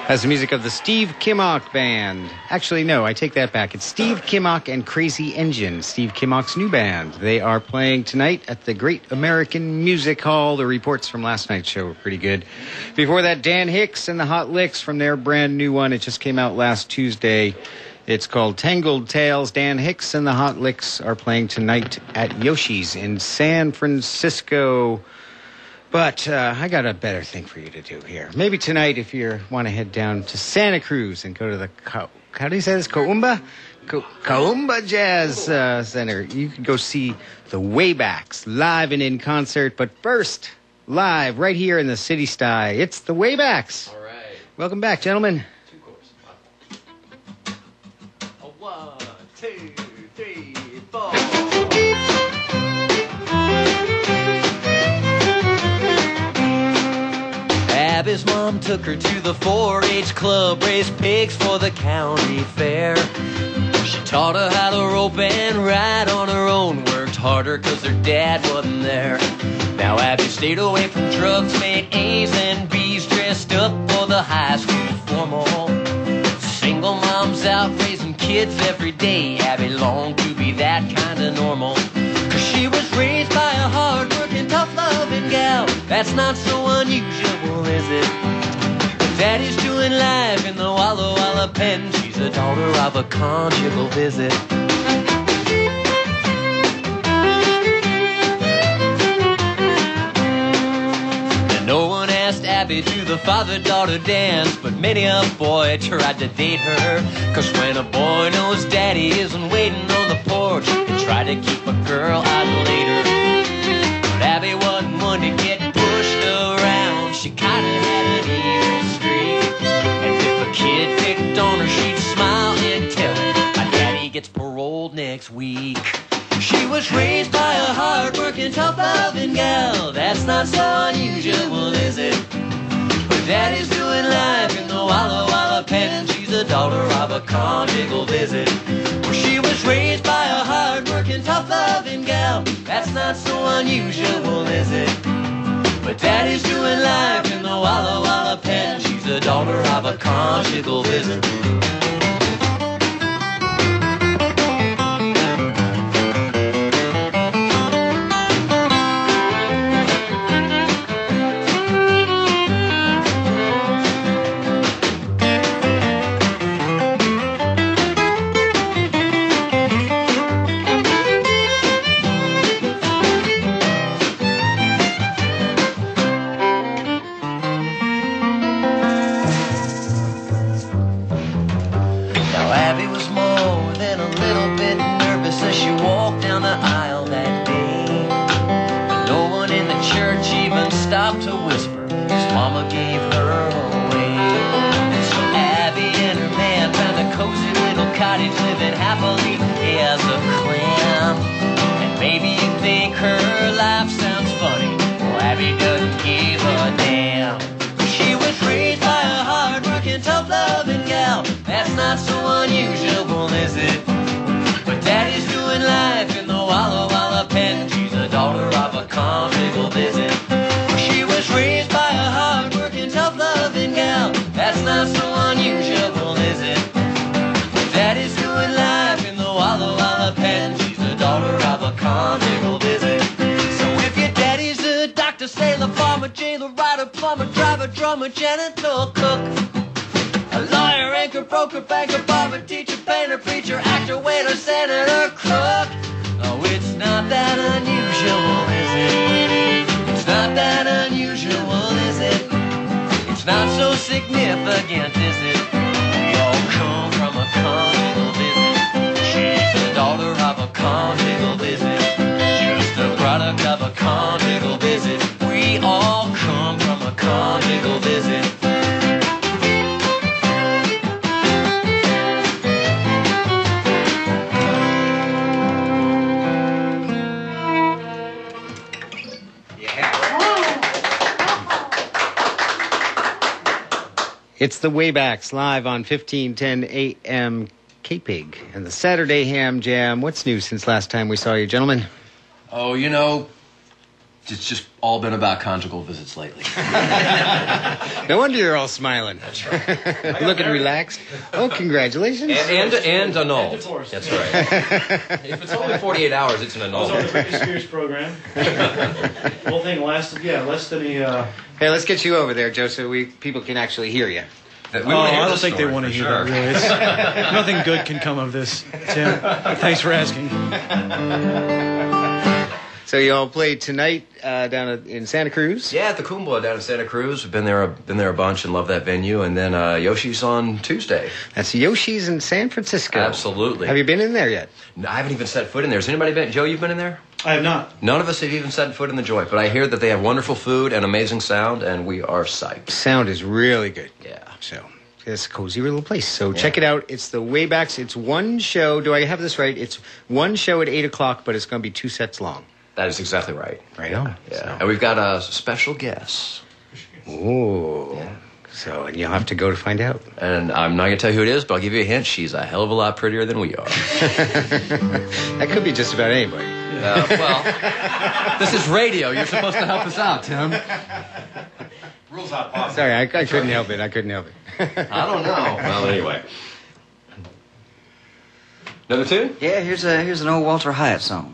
That's the music of the Steve Kimock Band. Actually, no, I take that back. It's Steve Kimock and Crazy Engine, Steve Kimock's new band. They are playing tonight at the Great American Music Hall. The reports from last night's show were pretty good. Before that, Dan Hicks and the Hot Licks from their brand new one. It just came out last Tuesday. It's called Tangled Tales. Dan Hicks and the Hot Licks are playing tonight at Yoshi's in San Francisco. But I got a better thing for you to do here. Maybe tonight, if you want to head down to Santa Cruz and go to the, how do you say this, Kaumba? Kaumba Jazz Center. You can go see the Waybacks live and in concert. But first, live right here in the City Sty, it's the Waybacks. All right. Welcome back, gentlemen. 1, 2, 3, 4. Abby's mom took her to the 4-H club, raised pigs for the county fair. She taught her how to rope and ride on her own, worked harder cause her dad wasn't there. Now Abby stayed away from drugs, made A's and B's, dressed up for the high school formal. Single moms out raising kids every day, Abby longed to be that kind of normal. Cause she was raised by a hard-working, tough-loving gal. That's not so unusual, is it? But Daddy's doing life in the Walla Walla pen. She's the daughter of a conjugal visit. And no one asked Abby to the father-daughter dance, but many a boy tried to date her. Cause when a boy knows Daddy isn't waiting on the porch, they try to keep a girl out later. But Abby wasn't one to get pushed around. She kinda had an evil streak, and if a kid picked on her, she'd smile and tell him, my daddy gets paroled next week. She was raised by a hard-working, tough-loving gal. That's not so unusual, is it? But Daddy's doing life in the Walla Walla pen. She's the daughter of a conjugal visit. Well, she was raised by a hard-working, tough-loving gal. That's not so unusual, is it? But Daddy's doing life in the Walla Walla pen. She's the daughter of a conjugal visit. To whisper, his mama gave her away. So Abby and her man found a cozy little cottage, living happily as a clam. And maybe you think her life sounds funny. Well, Abby doesn't give a damn. She was raised by a hard-working, tough-loving gal. That's not so unusual, is it? But Daddy's doing life in the Walla Walla pen. She's the daughter of a conjugal visit. Raised by a hard-working, tough-loving gal. That's not so unusual, is it? But Daddy's doing life in the Walla Walla pen. She's the daughter of a conjugal visit. So if your daddy's a doctor, sailor, farmer, jailer, writer, plumber, driver, drummer, janitor, cook, a lawyer, anchor, broker, banker, barber, teacher, painter, preacher, actor, waiter, senator, crook, oh, it's not that unusual, is it? It's not that unusual, is it? It's not so significant, is it? We all come from a conjugal visit. She's the daughter of a conjugal visit. Just a product of a conjugal visit. We all come from a conjugal visit. It's the Waybacks live on 1510 AM KPIG and the Saturday Ham Jam. What's new since last time we saw you, gentlemen? Oh, it's just all been about conjugal visits lately. No wonder you're all smiling. That's right. Looking relaxed. Oh, congratulations. And annulled. And divorced. That's right. If it's only 48 hours, it's an I was on the annulment. Britney Spears program. The whole thing lasted, less than a... Hey, let's get you over there, Joe, so people can actually hear you. We Oh, wanna hear I don't this think they story want to for hear sure. that, really. It's, nothing good can come of this, Tim. Thanks for asking. So you all played tonight down in Santa Cruz. Yeah, at the Kumbwa down in Santa Cruz. We've been there a bunch and love that venue. And then Yoshi's on Tuesday. That's Yoshi's in San Francisco. Absolutely. Have you been in there yet? I haven't even set foot in there. Has anybody been? Joe, you've been in there? I have not. None of us have even set foot in the joint. But I hear that they have wonderful food and amazing sound, and we are psyched. Sound is really good. Yeah. So it's a cozy little place. So check it out. It's the Waybacks. It's one show. Do I have this right? It's one show at 8 o'clock, but it's going to be 2 sets long. That is exactly right. Right on. Yeah. So. And we've got a special guest. Ooh. Yeah. So, and you'll have to go to find out. And I'm not going to tell you who it is, but I'll give you a hint. She's a hell of a lot prettier than we are. That could be just about anybody. Well, this is radio. You're supposed to help us out, Tim. Rules out possible. Sorry, I couldn't help it. I couldn't help it. I don't know. Well, anyway. Another tune? Yeah, here's an old Walter Hyatt song.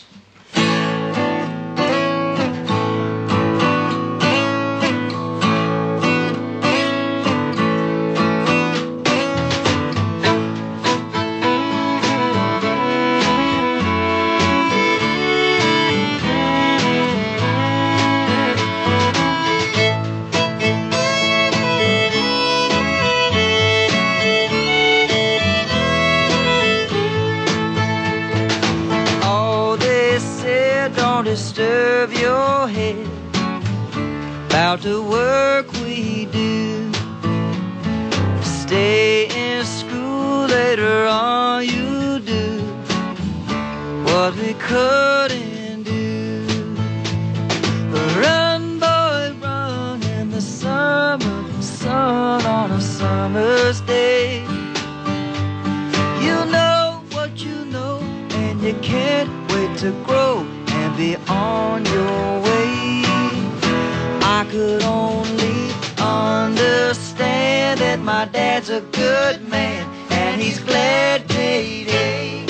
All they said, don't disturb your head about the work we do. Stay in school later on, you do what we couldn't do. Run, boy, run in the summer sun on a summer's day. You know what you know, and you can't wait to grow and be on your way. I could only understand that my dad's a good man and he's glad payday.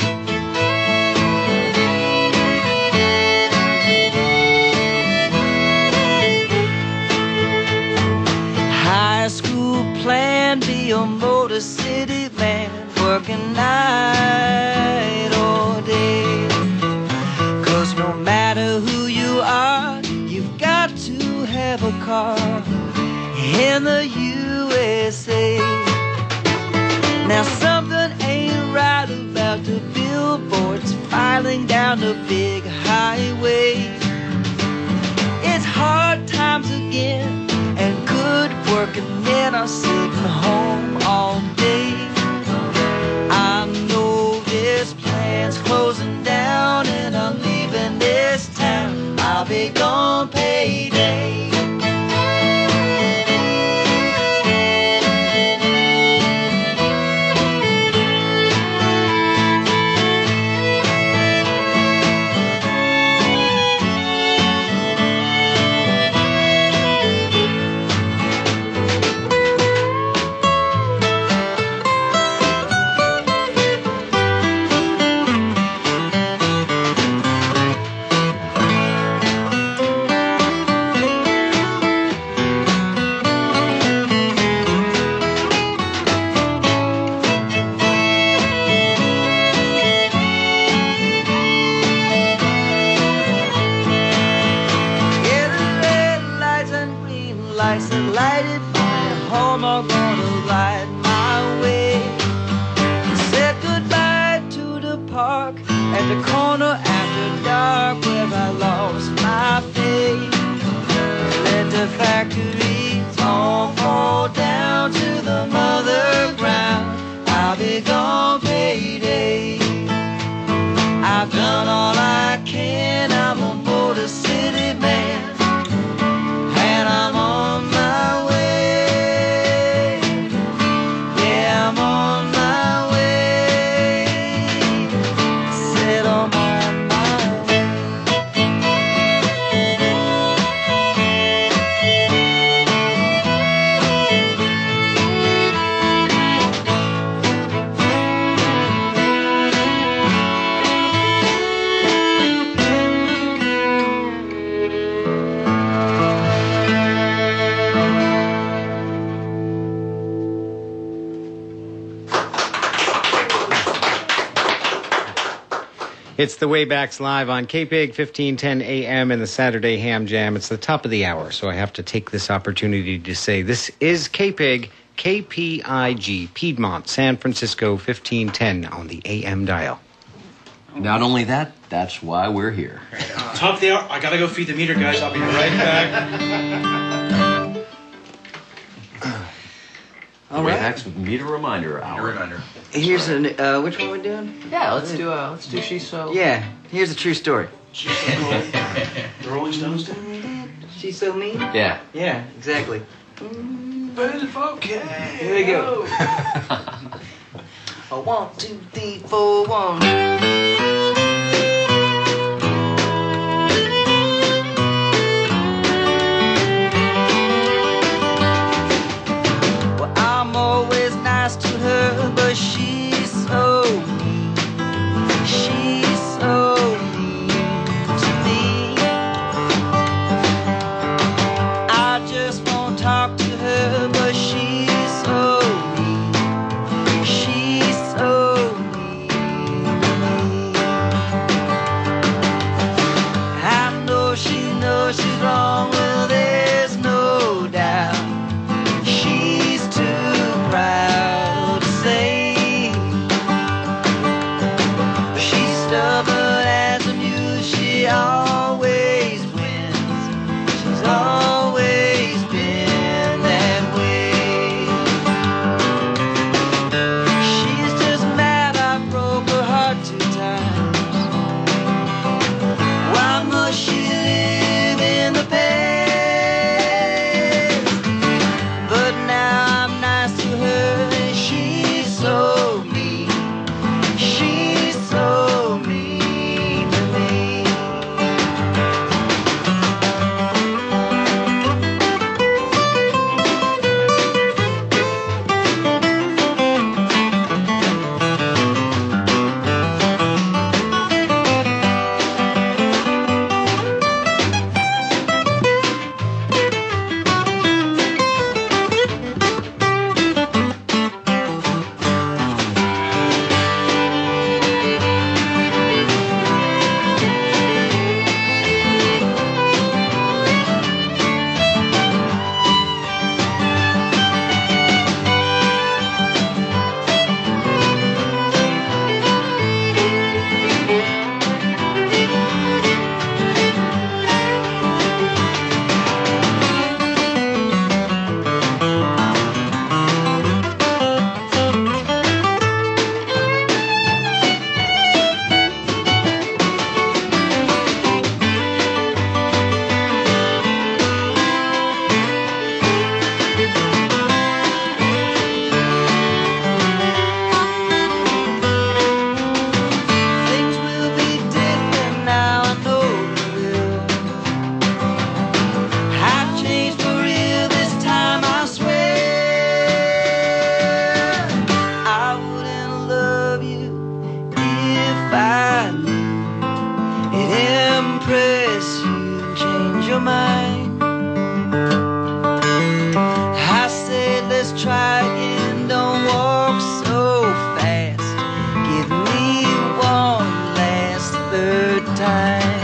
High school plan, be a Motor City man, working night or day. 'Cause no matter who you are, you've got to have a car in the USA. Now something ain't right about the billboards filing down the big highway. It's hard times again, and good working men are sitting home all day. I know this plan's closing down, and I'm leaving this town. I'll be gone payday. Yeah, the red lights and green lights that lighted my home are gonna light my way. Said goodbye to the park at the corner after dark where I lost my faith. Let the factories all fall down to the mother ground. I'll be gone payday. I've done all I can, I'm a Motor City man, and I'm on my way. Yeah, I'm on my way. Said I'm on my way. It's the Waybacks live on KPIG, 1510 AM in the Saturday Ham Jam. It's the top of the hour, so I have to take this opportunity to say this is KPIG, KPIG, Piedmont, San Francisco, 1510 on the AM dial. Not only that, that's why we're here. Top of the hour. I gotta go feed the meter, guys. I'll be right back. All right. Waybacks meter reminder hour. Here's a which one we doing? Yeah, let's do She's So. Yeah, here's a true story. The Rolling Stones did? She's so mean. Yeah. Yeah, exactly. Okay. Here we go. 1, 2, 3, 4, 1. I'm always nice to her, but she's so mean. She's so mean to me. I just won't talk to her, but she's so mean. She's so mean to me. I know she knows she's wrong, well there's no doubt. She's too proud to say. She's stubborn as a mule, she always wins. She's always been that way. She's just mad I broke her heart 2 times. Why must she live in the past? But now I'm nice to her and she's so mean. She's so mean to me. Things will be different now, I know they will. I've changed for real this time, I swear. I wouldn't love you if I knew it'd impress you, change your mind. I said let's try again, don't walk so fast. Give me one last third time.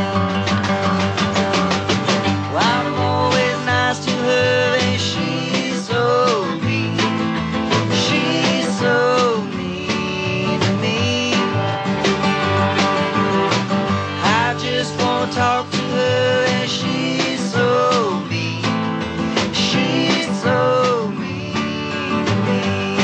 Well, I'm always nice to her and she's so mean. She's so mean to me. I just won't talk to her and she's so mean. She's so mean to me.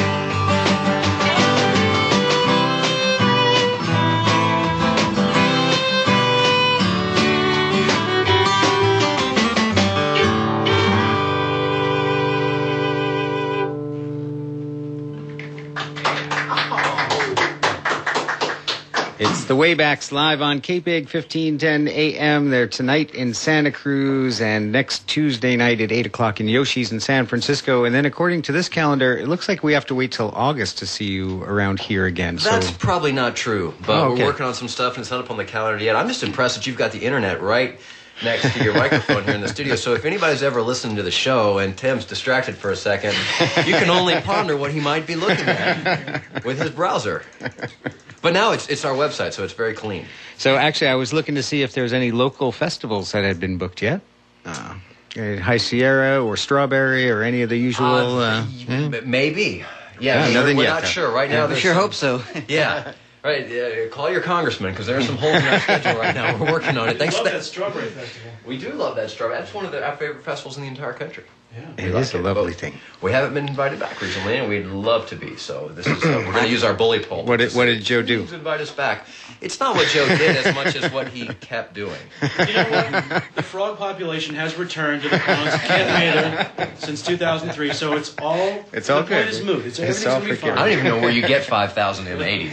It's the Waybacks live on KPIG, 1510 AM. They're tonight in Santa Cruz and next Tuesday night at 8 o'clock in Yoshi's in San Francisco. And then according to this calendar, it looks like we have to wait till August to see you around here again. That's So probably not true, but Oh, okay. we're working on some stuff and it's not up on the calendar yet. I'm just impressed that you've got the internet right next to your microphone here in the studio. So if anybody's ever listened to the show and Tim's distracted for a second, you can only ponder what he might be looking at with his browser. But now it's our website, so it's very clean. So actually, I was looking to see if there's any local festivals that had been booked yet. High Sierra or Strawberry or any of the usual. Maybe. Yeah, nothing we're yet, not though. sure right now. I there's sure some- hope so. Yeah. Right, call your congressman because there are some holes in our schedule right now. We're working on it. Thanks. love that Strawberry Festival. We do love that strawberry. That's one of our favorite festivals in the entire country. It is a lovely thing. We haven't been invited back recently, and we'd love to be. So this is we're going to use our bully pulpit. What did Joe do? Please invite us back. It's not what Joe did as much as what he kept doing. You know what? The frog population has returned to the ponds of Camp Mather since 2003, so it's all good. The point is moot. Everything's all going to be forgiven. fine. I don't even know where you get 5,000 in the 80s.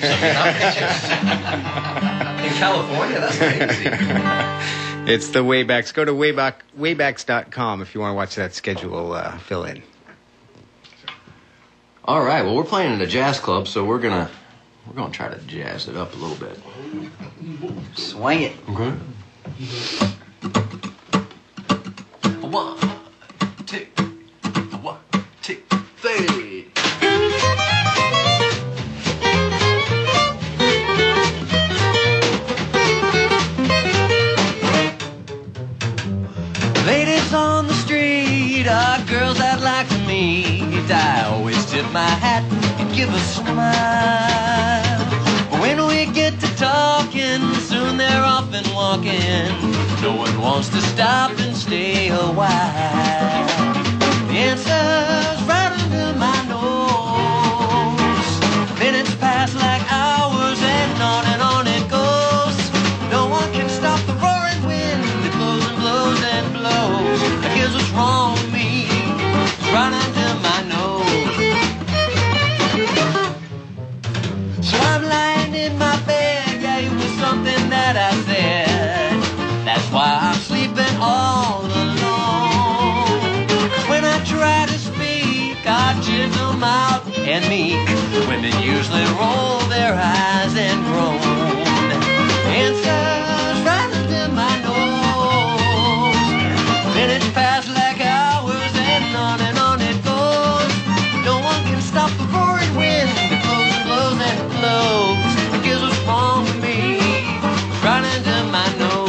I mean, in California, that's crazy. It's the Waybacks. Go to waybacks.com if you want to watch that schedule fill in. All right. Well, we're playing in a jazz club, so we're gonna try to jazz it up a little bit. Swing it. Okay. 1, 2, 1, 2, 3. Ladies on the street are girls I'd like to meet. I always tip my hat and give a smile. But when we get to talking, soon they're off and walking. No one wants to stop and stay a while. The answer's right under my nose. Minutes pass like hours and on it goes. No one can stop the roaring wind that blows and blows and blows. Here's what's wrong with me, it's right under my nose. So I'm lying in my bed, yeah, it was something that I said. That's why I'm sleeping all alone. When I try to speak, I chisel out and meek. Women usually roll their eyes and groan. Answers right under my nose. Minutes pass like hours and on it goes. No one can stop the roaring wind that blows and blows and blows. Here's what's wrong with me, it's right under my nose.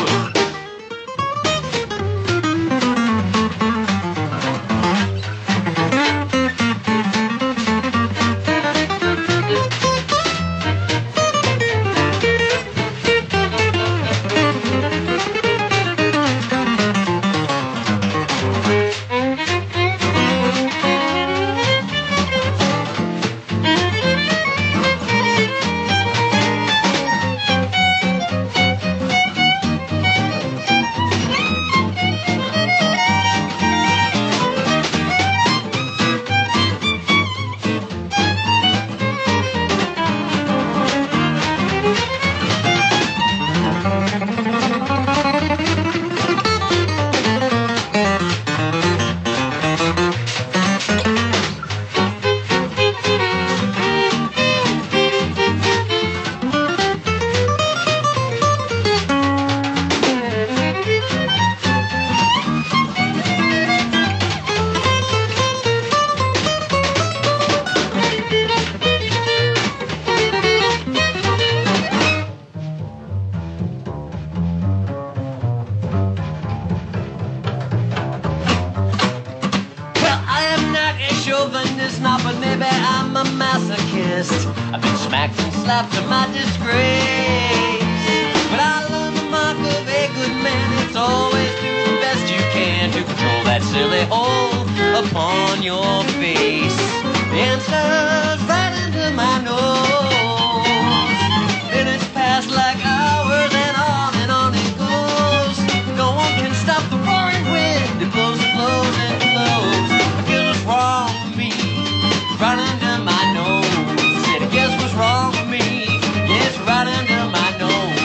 Well, I am not a chauvinist, not but maybe I'm a masochist. I've been smacked and slapped to my disgrace. But I learned the mark of a good man. It's always do the best you can to control that silly hole upon your face. The answer's right under my nose. Minutes pass like hours and on it goes. No one can stop the roaring wind. It blows and blows and blows. Guess what's wrong with me? Right under my nose. Said, guess what's wrong with me? Yes, right under my nose.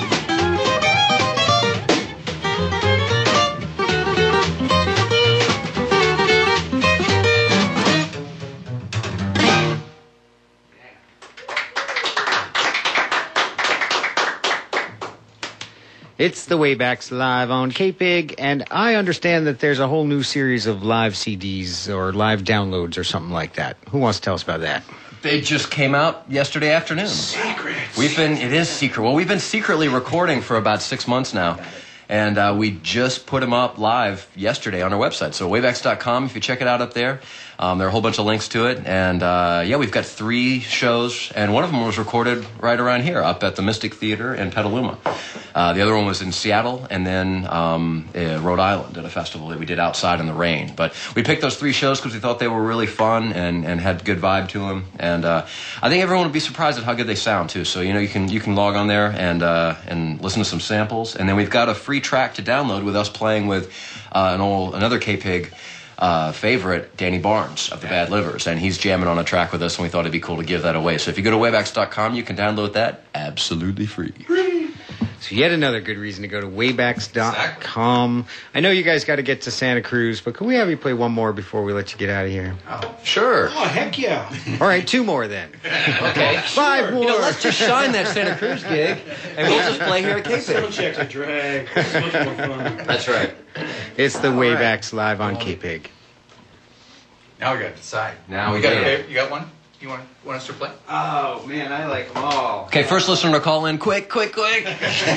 It's the Waybacks live on KPIG, and I understand that there's a whole new series of live CDs or live downloads or something like that. Who wants to tell us about that? They just came out yesterday afternoon. Secrets. It is secret. Well, we've been secretly recording for about 6 months now. And we just put them up live yesterday on our website. So wavex.com, if you check it out up there. There are a whole bunch of links to it. And yeah, we've got 3 shows. And one of them was recorded right around here, up at the Mystic Theater in Petaluma. The other one was in Seattle and then Rhode Island at a festival that we did outside in the rain. But we picked those 3 shows because we thought they were really fun and had good vibe to them. And I think everyone would be surprised at how good they sound, too. So, you can log on there and listen to some samples. And then we've got a free track to download with us playing with another K-Pig favorite, Danny Barnes of the Bad Livers, and he's jamming on a track with us, and we thought it'd be cool to give that away. So if you go to wavex.com, you can download that absolutely free. So yet another good reason to go to wavex.com. I know you guys got to get to Santa Cruz, but can we have you play one more before we let you get out of here? Sure. Oh, heck yeah. All right, 2 more then. Okay. 5 more. Let's just shine that Santa Cruz gig, and we'll just play here at Sound K-Pig. checks a drag. It's much more fun. That's right. It's the Wavex live on K-Pig. Now we got to decide. Now we you got got a, you got one? You want us to play? Oh, man, I like them all. Okay, first listener to call in. Quick. The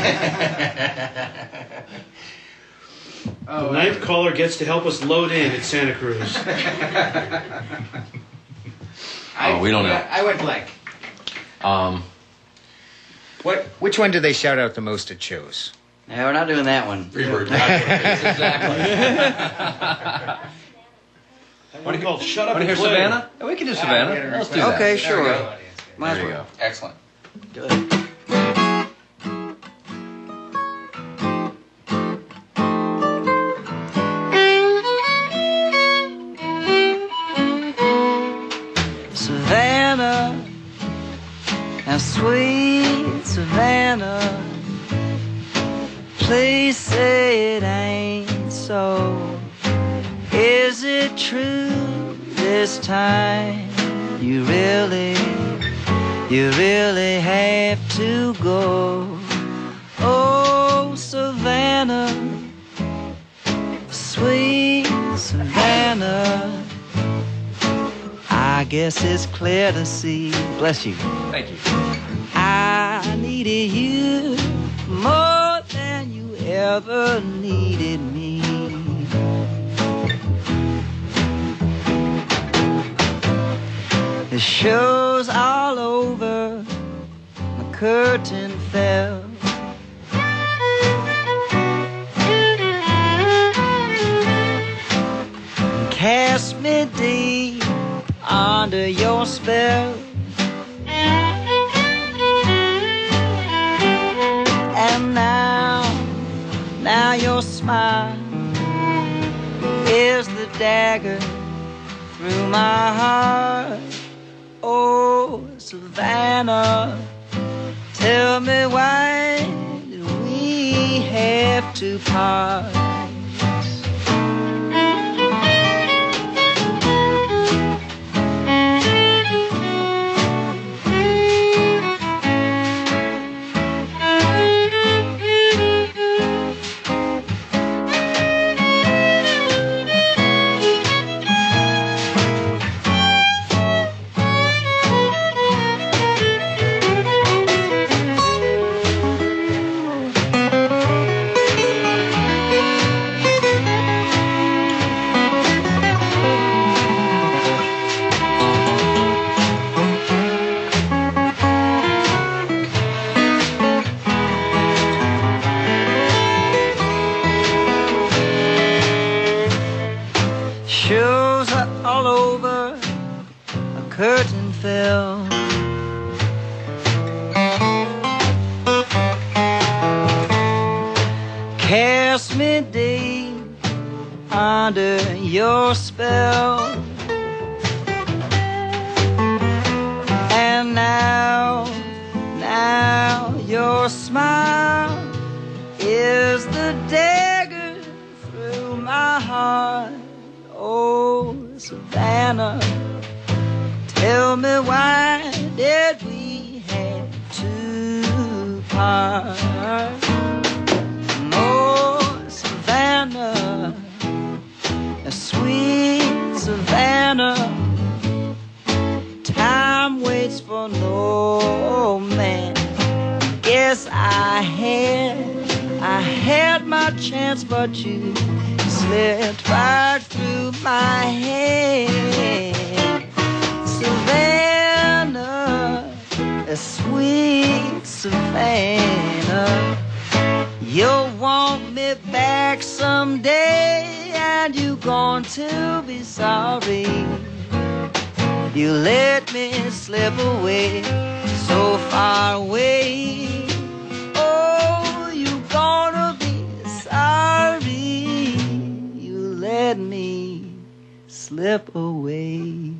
9th caller gets to help us load in at Santa Cruz. We don't know. I went blank. Which one do they shout out the most at shows? No, we're not doing that one. Freebird. Exactly. What do you call Shut Up Want to and hear Play? Savannah? Yeah, we can do Savannah. Let's do that. Okay, sure. Might There as you well. go. Excellent. Good. Savannah, now sweet Savannah, please say it ain't so. Is it true this time? You really have to go. Oh, Savannah, sweet Savannah, I guess it's clear to see. Bless you. Thank you. I needed you more than you ever needed me. The show's all over, the curtain fell. And cast me deep under your spell. And now your smile is the dagger through my heart. Oh, Savannah, tell me why did we have to part? Shows are all over, a curtain fell. Cast me deep under your spell. And now your smile is the dagger through my heart. Oh, Savannah, tell me why did we have to part? Oh, Savannah, sweet Savannah, time I had my chance, but you slipped right through my hand. Savannah, a sweet Savannah, you'll want me back someday, and you're going to be sorry you let me slip away so far away. Oh, you're gonna be sorry you let me slip away.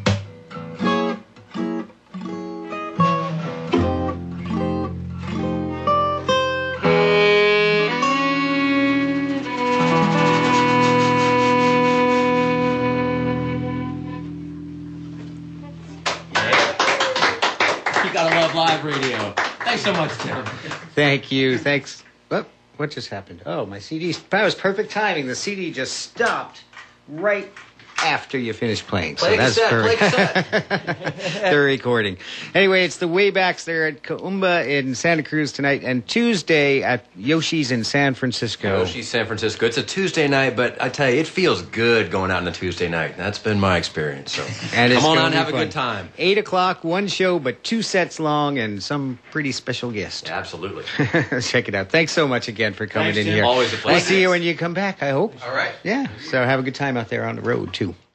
Gotta love live radio. Thanks so much, Tim. Thank you. Thanks. What just happened? Oh, my CD. That was perfect timing. The CD just stopped right after you finished playing. Play cassette. The recording. Anyway, it's the Waybacks there at Kaumba in Santa Cruz tonight, and Tuesday at Yoshi's in San Francisco. Yoshi's San Francisco. It's a Tuesday night, but I tell you, it feels good going out on a Tuesday night. That's been my experience. So And come it's on gonna out and be have a fun. good time. 8 o'clock, one show, but 2 sets long, and some pretty special guest. Absolutely. Check it out. Thanks so much again for coming Thanks, in Tim. here. Always a pleasure. We'll see you when you come back, I hope. All right. Yeah. So have a good time out there on the road, too.